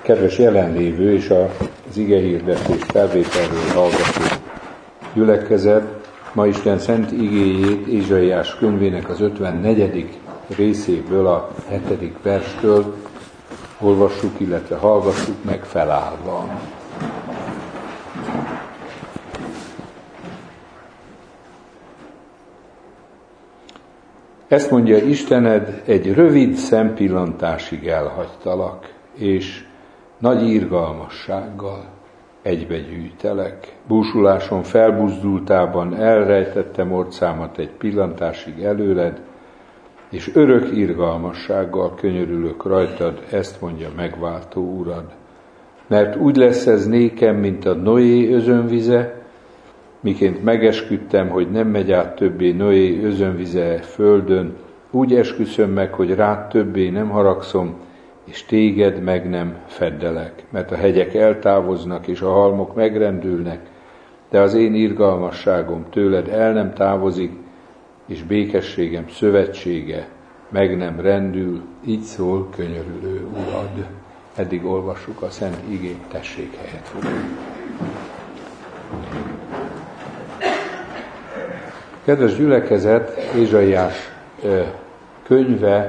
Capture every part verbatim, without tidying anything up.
Kedves jelenlévő és az igehirdetés felvételről hallgató gyülekezet, ma Isten szent igéjét Ézsaiás könyvének az ötvennegyedik részéből, a hetedik verstől olvassuk, illetve hallgassuk meg felállva. Ezt mondja Istened, egy rövid szempillantásig elhagytalak, és nagy irgalmassággal egybegyűjtelek. Búsuláson felbuzdultában elrejtettem orcámat egy pillantásig előled, és örök irgalmassággal könyörülök rajtad, ezt mondja megváltó Urad. Mert úgy lesz ez nékem, mint a Noé özönvize, miként megesküdtem, hogy nem megy át többé Noé özönvize földön, úgy esküszöm meg, hogy rád többé nem haragszom, és téged meg nem feddelek, mert a hegyek eltávoznak, és a halmok megrendülnek, de az én irgalmasságom tőled el nem távozik, és békességem szövetsége meg nem rendül, így szól könyörülő Urad. Eddig olvassuk a szent igét, tessék helyet fogni. Kedves gyülekezet, Ézsaiás könyve,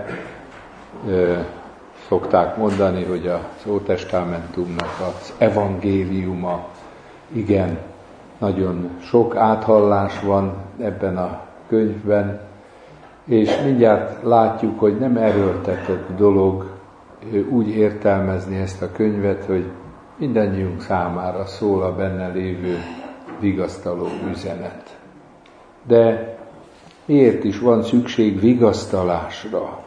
szokták mondani, hogy az Ótestamentumnak az evangéliuma, igen, nagyon sok áthallás van ebben a könyvben, és mindjárt látjuk, hogy nem erőltetett dolog úgy értelmezni ezt a könyvet, hogy mindannyiunk számára szól a benne lévő vigasztaló üzenet. De miért is van szükség vigasztalásra?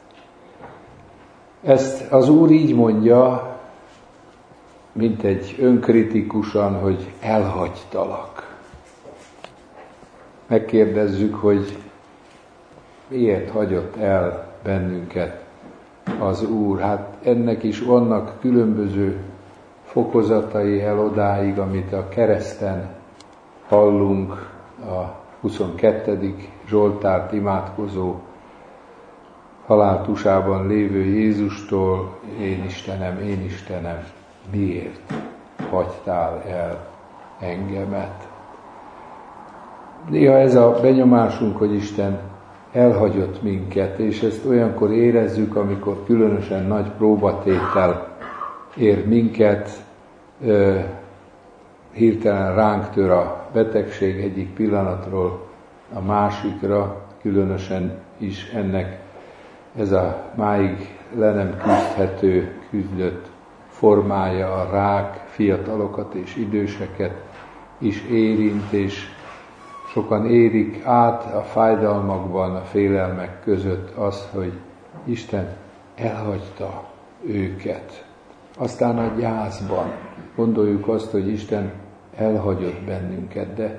Ezt az Úr így mondja, mint egy önkritikusan, hogy elhagytalak. Megkérdezzük, hogy miért hagyott el bennünket az Úr. Hát ennek is vannak különböző fokozatai el odáig, amit a kereszten hallunk, a huszonkettedik Zsoltárt imádkozó haláltusában lévő Jézustól, én Istenem, én Istenem, miért hagytál el engemet? Néha ez a benyomásunk, hogy Isten elhagyott minket, és ezt olyankor érezzük, amikor különösen nagy próbatétel ér minket, ö, hirtelen ránk tör a betegség egyik pillanatról a másikra, különösen is ennek ez a máig le nem küzdhető, küzdött formája, a rák, fiatalokat és időseket is érint, és sokan érik át a fájdalmakban, a félelmek között az, hogy Isten elhagyta őket. Aztán a gyászban gondoljuk azt, hogy Isten elhagyott bennünket, de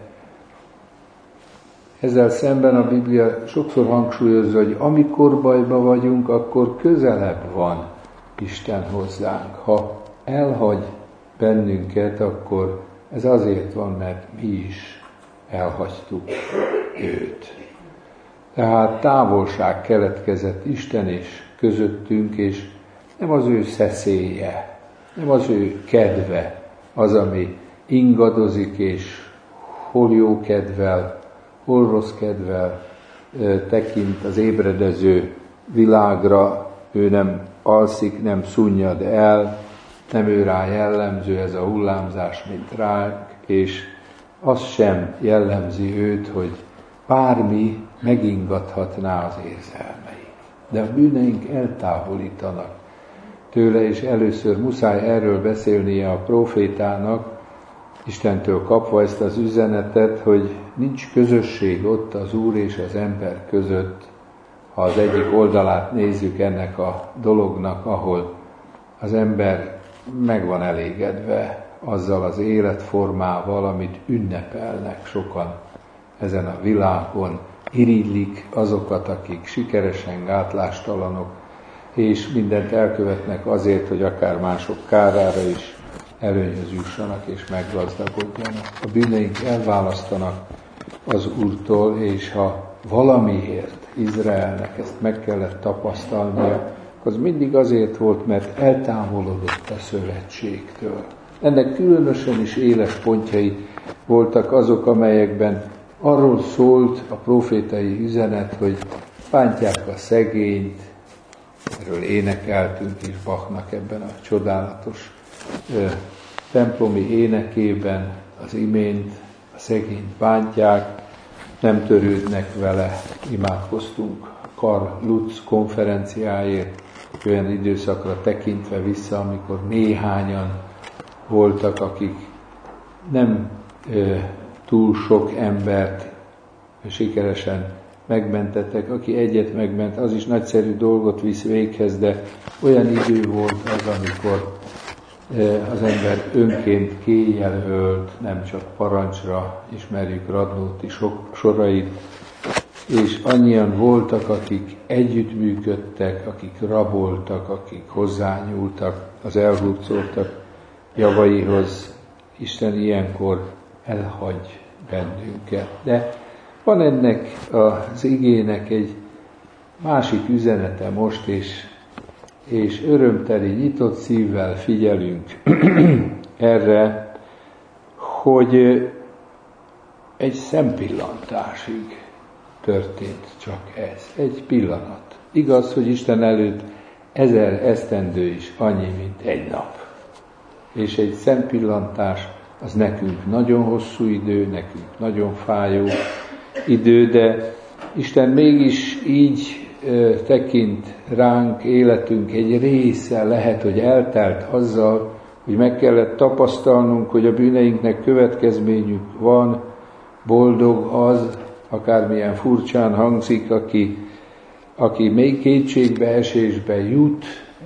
ezzel szemben a Biblia sokszor hangsúlyozza, hogy amikor bajba vagyunk, akkor közelebb van Isten hozzánk. Ha elhagy bennünket, akkor ez azért van, mert mi is elhagytuk őt. Tehát távolság keletkezett Isten és közöttünk, és nem az ő szeszélye, nem az ő kedve az, ami ingadozik, és hol jó kedvel, hol rossz kedvel tekint az ébredező világra, ő nem alszik, nem szunnyad el, nem ő rá jellemző ez a hullámzás, mint ránk, és az sem jellemzi őt, hogy bármi megingathatná az érzelmeit. De a bűneink eltávolítanak tőle, és először muszáj erről beszélnie a prófétának, Istentől kapva ezt az üzenetet, hogy nincs közösség ott az Úr és az ember között, ha az egyik oldalát nézzük ennek a dolognak, ahol az ember meg van elégedve azzal az életformával, amit ünnepelnek sokan ezen a világon, irigylik azokat, akik sikeresen gátlástalanok, és mindent elkövetnek azért, hogy akár mások kárára is előnyhöz jussanak és meggazdagodjanak. A bűneink elválasztanak az Úrtól, és ha valamiért Izraelnek ezt meg kellett tapasztalnia, az mindig azért volt, mert eltávolodott a szövetségtől. Ennek különösen is éles pontjai voltak azok, amelyekben arról szólt a profétai üzenet, hogy bántják a szegényt, erről énekeltünk is Bachnak ebben a csodálatos ö, templomi énekében, az imént a szegényt bántják, nem törődnek vele, imádkoztunk Karl Lutz konferenciáért, olyan időszakra tekintve vissza, amikor néhányan voltak, akik nem ö, túl sok embert sikeresen megmentettek. Aki egyet megment, az is nagyszerű dolgot visz véghez, de olyan idő volt az, amikor ö, az ember önként kéjjel ölt, nem csak parancsra, ismerjük Radnóti sorait, és annyian voltak, akik együttműködtek, akik raboltak, akik hozzányúltak, az elhurcoltak javaihoz. Isten ilyenkor elhagy bennünket. De van ennek az igének egy másik üzenete most is, és örömteli, nyitott szívvel figyelünk erre, hogy egy szempillantásig történt csak ez. Egy pillanat. Igaz, hogy Isten előtt ezer esztendő is annyi, mint egy nap. És egy szempillantás az nekünk nagyon hosszú idő, nekünk nagyon fájó idő, de Isten mégis így ö, tekint ránk, életünk egy része lehet, hogy eltelt azzal, hogy meg kellett tapasztalnunk, hogy a bűneinknek következményük van, boldog az, akármilyen furcsán hangzik, aki, aki még kétségbeesésbe jut,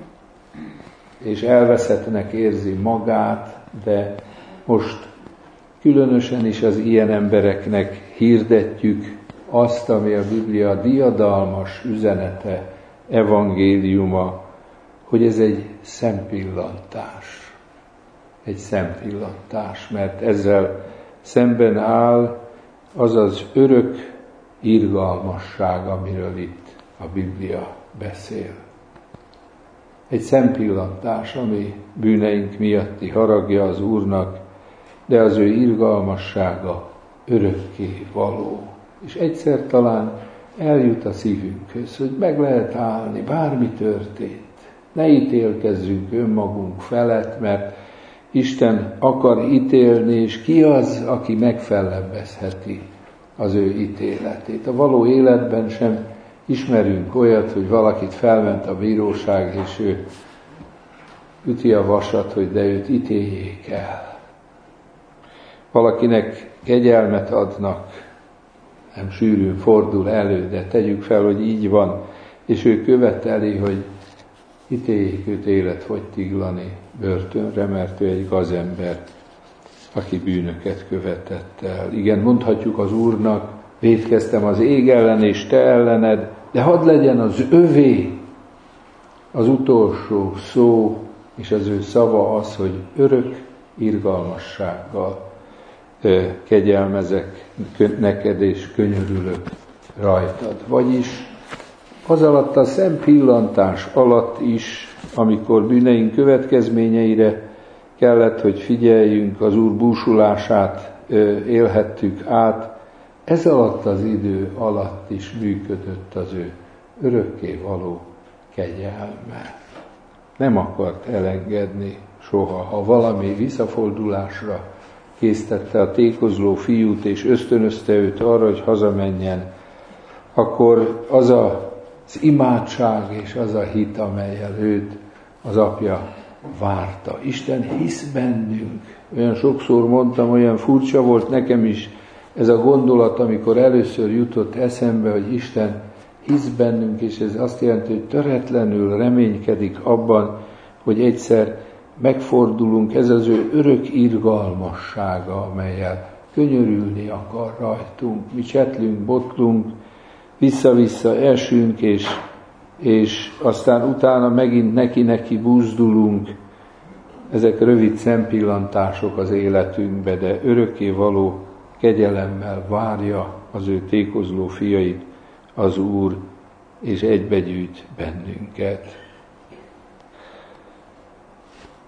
és elveszettnek érzi magát, de most különösen is az ilyen embereknek hirdetjük azt, ami a Biblia diadalmas üzenete, evangéliuma, hogy ez egy szempillantás. Egy szempillantás, mert ezzel szemben áll az az örök irgalmasság, amiről itt a Biblia beszél. Egy szempillantás, ami bűneink miatti haragja az Úrnak, de az ő irgalmassága örökké való. És egyszer talán eljut a szívünkhöz, hogy meg lehet állni, bármi történt. Ne ítélkezzünk önmagunk felett, mert Isten akar ítélni, és ki az, aki megfellebbezheti az ő ítéletét. A való életben sem ismerünk olyat, hogy valakit felment a bíróság, és ő üti a vasat, hogy de őt ítéljék el. Valakinek kegyelmet adnak, nem sűrűn fordul elő, de tegyük fel, hogy így van, és ő követeli, hogy ítéljék őt életfogytiglani börtönre, mert ő egy gazember, aki bűnöket követett el. Igen, mondhatjuk az Úrnak, vétkeztem az ég ellen és te ellened, de hadd legyen az övé az utolsó szó, és az ő szava az, hogy örök irgalmassággal kegyelmezek neked és könyörülök rajtad. Vagyis az alatt a szempillantás alatt is, amikor bűneink következményeire kellett, hogy figyeljünk, az Úr búsulását élhettük át, ez alatt az idő alatt is működött az ő örökké való kegyelme. Nem akart elengedni soha. Ha valami visszafordulásra késztette a tékozló fiút, és ösztönözte őt arra, hogy hazamenjen, akkor az a, az imádság és az a hit, amellyel őt az apja várta. Isten hisz bennünk. Olyan sokszor mondtam, olyan furcsa volt nekem is ez a gondolat, amikor először jutott eszembe, hogy Isten hisz bennünk, és ez azt jelenti, hogy töretlenül reménykedik abban, hogy egyszer megfordulunk, ez az ő örök irgalmassága, amellyel könyörülni akar rajtunk. Mi csetlünk, botlunk, vissza-vissza esünk, és, és aztán utána megint neki-neki buzdulunk. Ezek rövid szempillantások az életünkbe, de örökké való kegyelemmel várja az ő tékozló fiait az Úr, és egybegyűjt bennünket.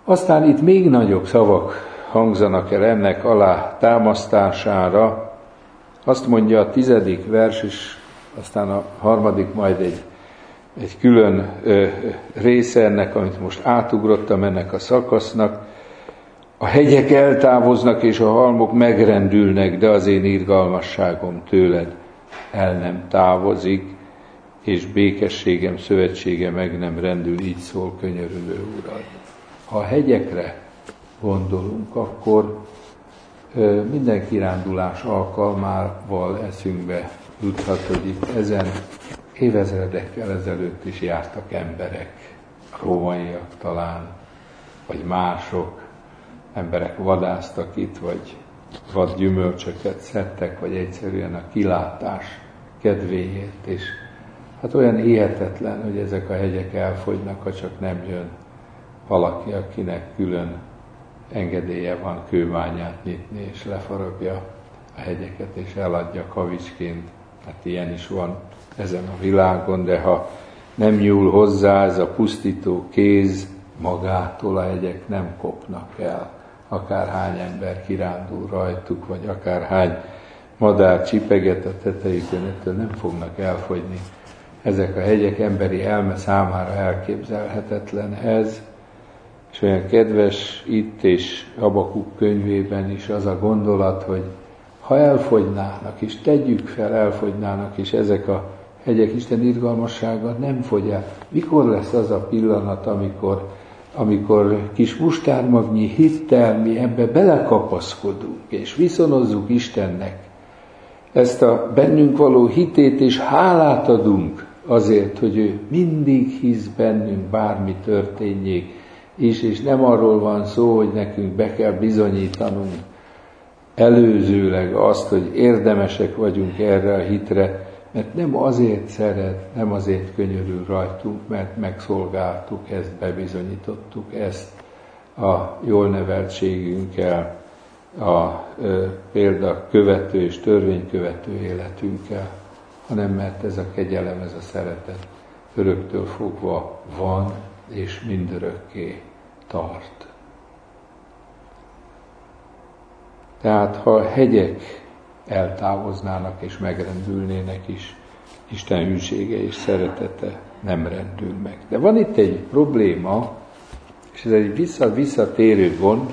Aztán itt még nagyobb szavak hangzanak el ennek alá támasztására. Azt mondja a tizedik vers, és aztán a harmadik majd egy, egy külön ö, része ennek, amit most átugrottam ennek a szakasznak. A hegyek eltávoznak, és a halmok megrendülnek, de az én irgalmasságom tőled el nem távozik, és békességem, szövetsége meg nem rendül, így szól könyörülő Urad. Ha a hegyekre gondolunk, akkor ö, minden kirándulás alkalmával eszünkbe juthat, hogy itt ezen évezredekkel ezelőtt is jártak emberek, rómaiak talán, vagy mások, emberek vadásztak itt, vagy vad gyümölcsöket szedtek, vagy egyszerűen a kilátás kedvéért, és hát olyan éhetetlen, hogy ezek a hegyek elfogynak, ha csak nem jön valaki, akinek külön engedélye van kőbányát nyitni, és lefaragja a hegyeket, és eladja kavicsként. Hát ilyen is van ezen a világon, de ha nem nyúl hozzá ez a pusztító kéz, magától a hegyek nem kopnak el. Akárhány ember kirándul rajtuk, vagy akárhány madár csipeget a tetejükön, ettől nem fognak elfogyni. Ezek a hegyek, emberi elme számára elképzelhetetlen ez, és olyan kedves itt és Habakuk könyvében is az a gondolat, hogy ha elfogynának, és tegyük fel, elfogynának, és ezek a hegyek Isten irgalmassága nem fogy el. Mikor lesz az a pillanat, amikor, amikor kis mustármagnyi hittel mi ebbe belekapaszkodunk, és viszonozzuk Istennek ezt a bennünk való hitét, és hálát adunk azért, hogy ő mindig hisz bennünk, bármi történjék, és, és nem arról van szó, hogy nekünk be kell bizonyítanunk előzőleg azt, hogy érdemesek vagyunk erre a hitre, mert nem azért szeret, nem azért könyörül rajtunk, mert megszolgáltuk ezt, bebizonyítottuk ezt a jól neveltségünkkel, a ö, példa követő és törvénykövető életünkkel, hanem mert ez a kegyelem, ez a szeretet öröktől fogva van, és mindörökké tart. Tehát ha a hegyek eltávoznának és megrendülnének is, Isten hűsége és szeretete nem rendül meg. De van itt egy probléma, és ez egy vissza, visszatérő gond.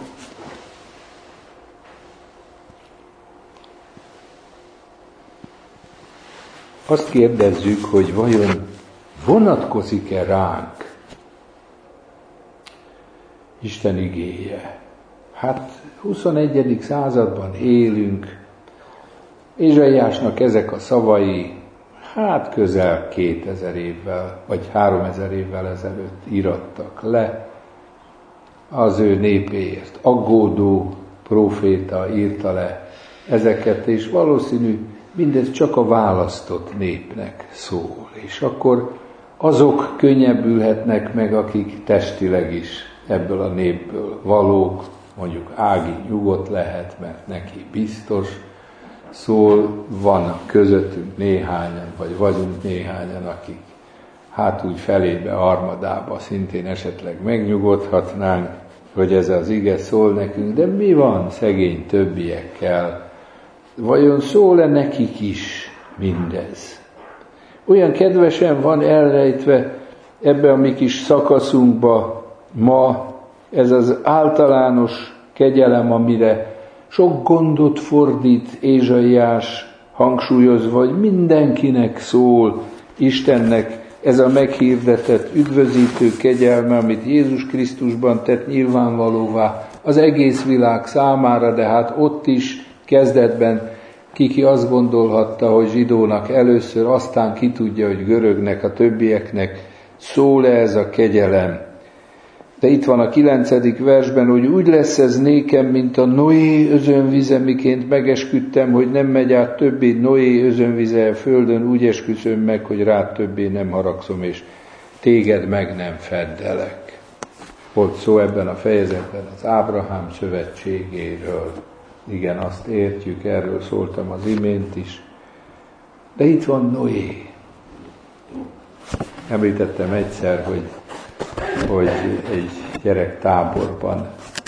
Azt kérdezzük, hogy vajon vonatkozik-e ránk Isten igéje? Hát huszonegyedik században élünk, Ézsaiásnak ezek a szavai, hát közel kétezer évvel, vagy háromezer évvel ezelőtt írattak le, az ő népéért aggódó próféta írta le ezeket, és valószínű mindez csak a választott népnek szól. És akkor azok könnyebbülhetnek meg, akik testileg is ebből a népből valók, mondjuk Ági nyugodt lehet, mert neki biztos szól, vannak közöttünk néhányan, vagy vagyunk néhányan, akik hát úgy felébe, armadába szintén esetleg megnyugodhatnánk, hogy ez az ige szól nekünk, de mi van szegény többiekkel? Vajon szól-e nekik is mindez? Olyan kedvesen van elrejtve ebbe a mi kis szakaszunkba ma ez az általános kegyelem, amire sok gondot fordít Ézsaiás, hangsúlyozva, hogy mindenkinek szól Istennek ez a meghirdetett, üdvözítő kegyelme, amit Jézus Krisztusban tett nyilvánvalóvá az egész világ számára, de hát ott is kezdetben kiki azt gondolhatta, hogy zsidónak először, aztán ki tudja, hogy görögnek, a többieknek szól-e ez a kegyelem. De itt van a kilencedik versben, hogy úgy lesz ez nékem, mint a Noé özönvize, miként megesküdtem, hogy nem megy át többé Noé özönvize a földön, úgy esküszöm meg, hogy rád többé nem haragszom, és téged meg nem feddelek. Volt szó ebben a fejezetben az Ábrahám szövetségéről. Igen, azt értjük, erről szóltam az imént is. De itt van Noé. Említettem egyszer, hogy, hogy egy gyerektáborban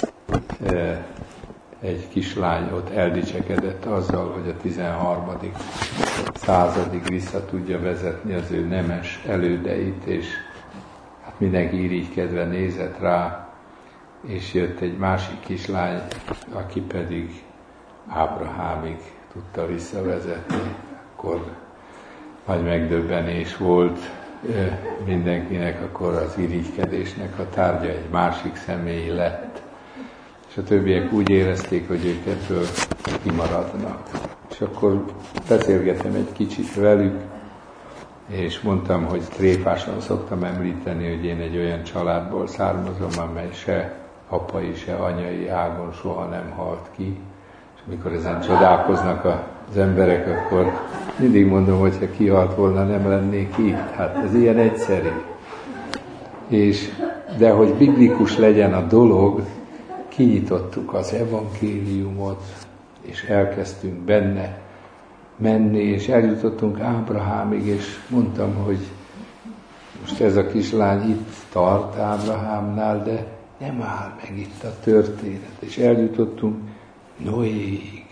egy kislány ott eldicsekedett azzal, hogy a tizenharmadik századig vissza tudja vezetni az ő nemes elődeit, és hát mindenki irigykedve nézett rá, és jött egy másik kislány, aki pedig Ábrahámig tudta visszavezetni. Akkor nagy megdöbbenés volt mindenkinek, akkor az irigykedésnek a tárgya egy másik személy lett. És a többiek úgy érezték, hogy ők ebből kimaradnak. És akkor beszélgettem egy kicsit velük, és mondtam, hogy tréfásan szoktam említeni, hogy én egy olyan családból származom, amely se apai, se anyai ágon soha nem halt ki. És amikor ezen csodálkoznak az emberek, akkor mindig mondom, hogy ha kihalt volna, nem lennék itt. Hát ez ilyen egyszerű. És, de hogy biblikus legyen a dolog, kinyitottuk az evangéliumot, és elkezdtünk benne menni, és eljutottunk Ábrahámig, és mondtam, hogy most ez a kislány itt tart Ábrahámnál, de nem áll meg itt a történet, és eljutottunk Noéig,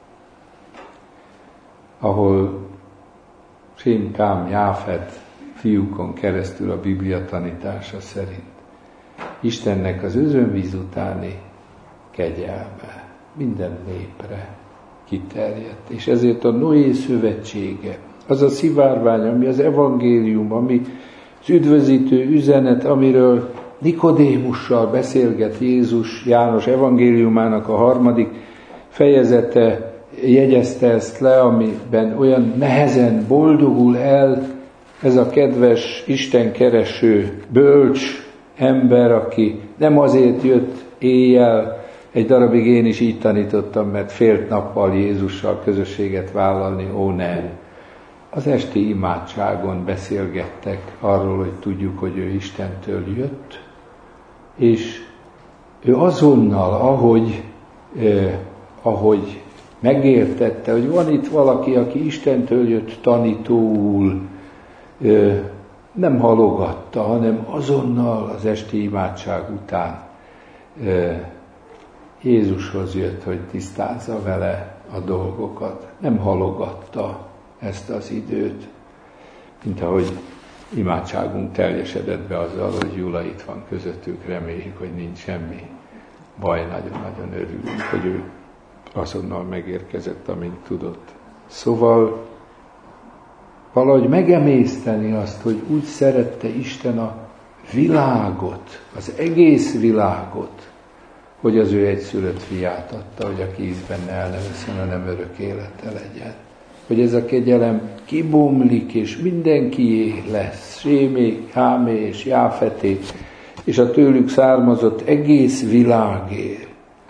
ahol Sém, Kám, Jáfet fiúkon keresztül a Biblia tanítása szerint Istennek az özönvíz utáni kegyelme minden népre kiterjedt. És ezért a Noé szövetsége, az a szivárvány, ami az evangélium, ami az üdvözítő üzenet, amiről Nikodémussal beszélget Jézus, János evangéliumának a harmadik fejezete jegyezte ezt le, amiben olyan nehezen boldogul el ez a kedves, istenkereső, bölcs ember, aki nem azért jött éjjel, egy darabig én is így tanítottam, mert félt nappal Jézussal közösséget vállalni, ó nem. Az esti imádságon beszélgettek arról, hogy tudjuk, hogy ő Istentől jött, és ő azonnal, ahogy, eh, ahogy megértette, hogy van itt valaki, aki Istentől jött tanítóul, eh, nem halogatta, hanem azonnal az esti imádság után eh, Jézushoz jött, hogy tisztázza vele a dolgokat. Nem halogatta ezt az időt, mint ahogy imádságunk teljesedett be azzal, hogy Gyula itt van közöttük, reméljük, hogy nincs semmi baj, nagyon-nagyon örülünk, hogy ő azonnal megérkezett, amint tudott. Szóval valahogy megemészteni azt, hogy úgy szerette Isten a világot, az egész világot, hogy az ő egyszülött fiát adta, hogy aki hisz benne el ne vesszen, hanem örök élete legyen. Hogy ez a kegyelem kibomlik, és mindenkié lesz, Sémé, Hámé és Jáfeté, és a tőlük származott egész világért.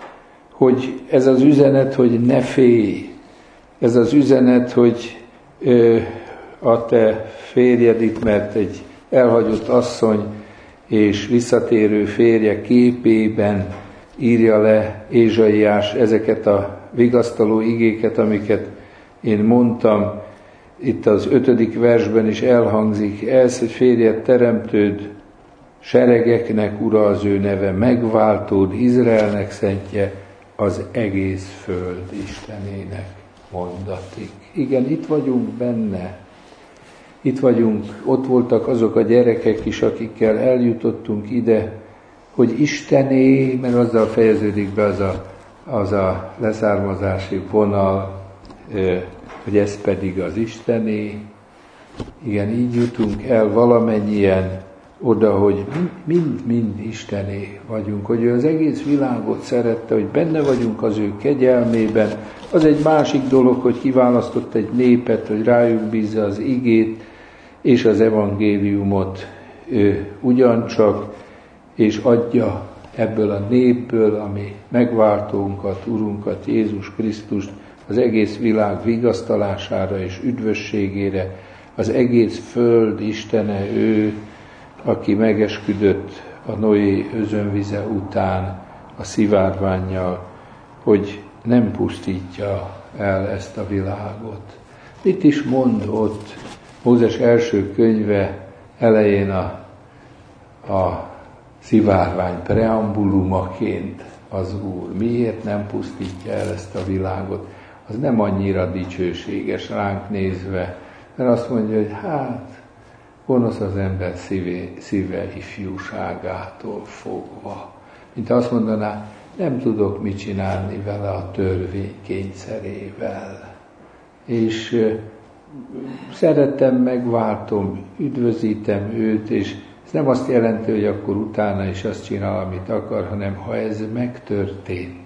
Hogy ez az üzenet, hogy ne félj, ez az üzenet, hogy ö, a te férjed itt, mert egy elhagyott asszony és visszatérő férje képében írja le Ézsaiás ezeket a vigasztaló igéket, amiket én mondtam, itt az ötödik versben is elhangzik ez, hogy férjed teremtőd, seregeknek ura az ő neve, megváltód, Izraelnek szentje, az egész föld Istenének mondatik. Igen, itt vagyunk benne. Itt vagyunk, ott voltak azok a gyerekek is, akikkel eljutottunk ide, hogy Istené, mert azzal fejeződik be az a, az a leszármazási vonal, hogy ez pedig az Istené. Igen, így jutunk el valamennyien oda, hogy mind-mind Istené vagyunk, hogy ő az egész világot szerette, hogy benne vagyunk az ő kegyelmében. Az egy másik dolog, hogy kiválasztott egy népet, hogy rájuk bízza az igét és az evangéliumot ő ugyancsak, és adja ebből a népből, ami megváltónkat, Urunkat, Jézus Krisztust az egész világ vigasztalására és üdvösségére, az egész föld Istene ő, aki megesküdött a Noé özönvize után a szivárvánnyal, hogy nem pusztítja el ezt a világot. Mit is mond ott Mózes első könyve elején a, a szivárvány preambulumaként az Úr. Miért nem pusztítja el ezt a világot? Az nem annyira dicsőséges ránk nézve, mert azt mondja, hogy hát, gonosz az ember szíve, szíve ifjúságától fogva. Mint azt mondaná, nem tudok mit csinálni vele a törvény kényszerével. És szeretem, megváltom, üdvözítem őt, és ez nem azt jelenti, hogy akkor utána is azt csinál, amit akar, hanem ha ez megtörtént,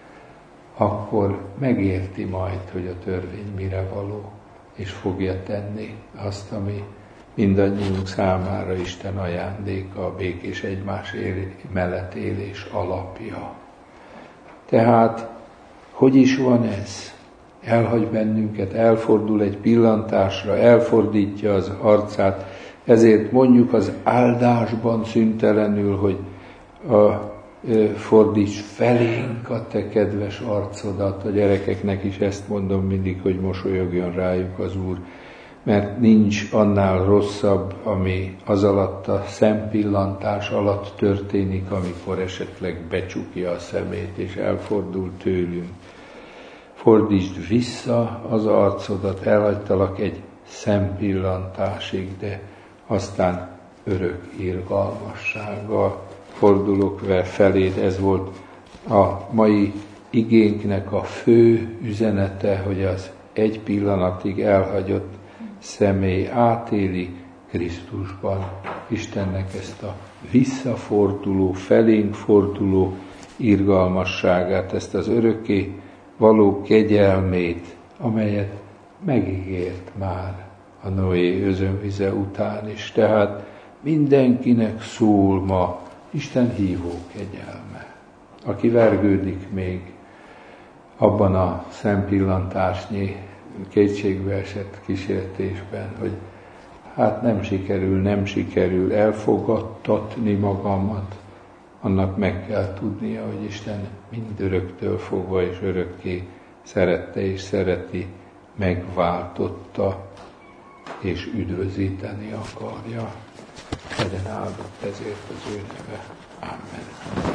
akkor megérti majd, hogy a törvény mire való, és fogja tenni azt, ami mindannyiunk számára Isten ajándéka, a békés egymás él, mellett élés alapja. Tehát, hogy is van ez? Elhagy bennünket, elfordul egy pillantásra, elfordítja az arcát, ezért mondjuk az áldásban szüntelenül, hogy a, e, fordíts felénk a te kedves arcodat. A gyerekeknek is ezt mondom mindig, hogy mosolyogjon rájuk az Úr, mert nincs annál rosszabb, ami az alatt a szempillantás alatt történik, amikor esetleg becsukja a szemét és elfordul tőlünk. Fordítsd vissza az arcodat, elhagytalak egy szempillantásig, de aztán örök irgalmassággal fordulok feléd. Ez volt a mai igénknek a fő üzenete, hogy az egy pillanatig elhagyott személy átéli Krisztusban Istennek ezt a visszaforduló, felénk forduló irgalmasságát, ezt az örökké való kegyelmét, amelyet megígért már a Noé özönvize után is. Tehát mindenkinek szól ma Isten hívó kegyelme. Aki vergődik még abban a szempillantásnyi kétségbe esett kísértésben, hogy hát nem sikerül, nem sikerül elfogadtatni magamat, annak meg kell tudnia, hogy Isten mindöröktől fogva és örökké szerette és szereti, megváltotta és üdvözíteni akarja. Legyen áldott ezért az ő neve. Amen.